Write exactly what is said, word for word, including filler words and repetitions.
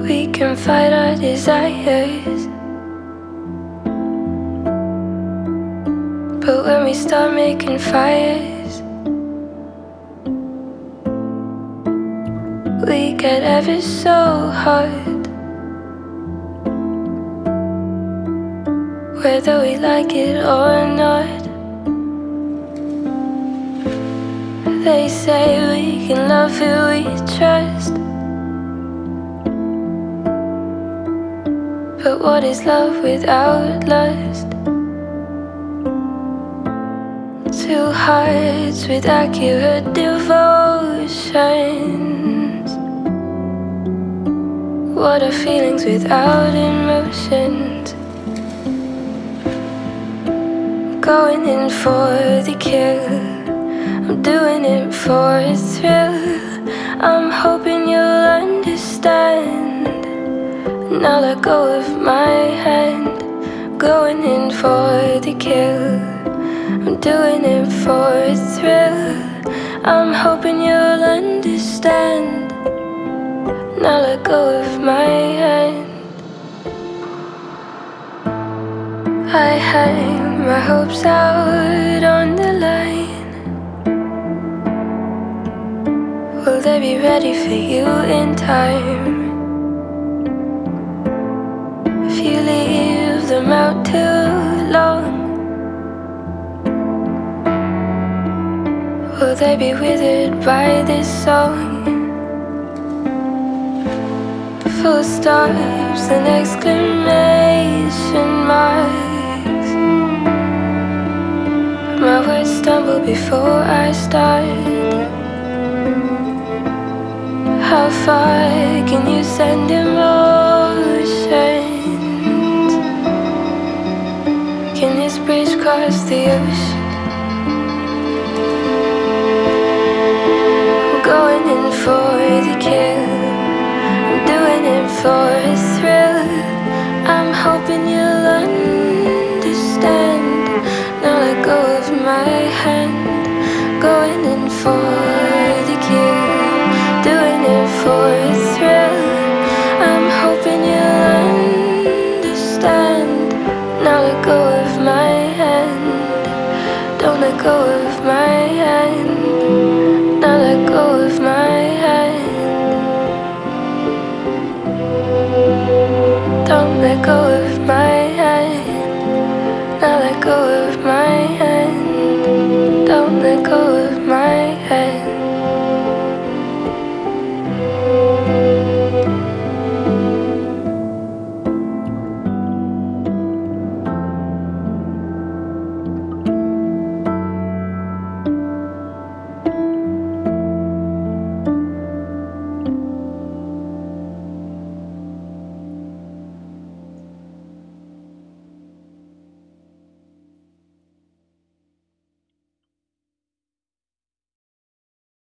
We can fight our desires, but when we start making fires, we get ever so hard. Whether we like it or not, they say we can love who we trust. But what is love without lust? Two hearts with accurate devotions. What are feelings without emotions? Going in for the kill, I'm doing it for a thrill. I'm hoping you'll understand. Now let go of my hand. Going in for the kill, I'm doing it for a thrill. I'm hoping you'll understand. Now let go of my hand. I hang my hopes out on the line. Will they be ready for you in time? If you leave them out too long, will they be withered by this song? Full stops and exclamation marks. My words stumble before I start. How far can you send emotions? Can this bridge cross the ocean? I'm going in for the kill, I'm doing it for a thrill. I'm hoping you'll understand. Now let go of my hand. Going in for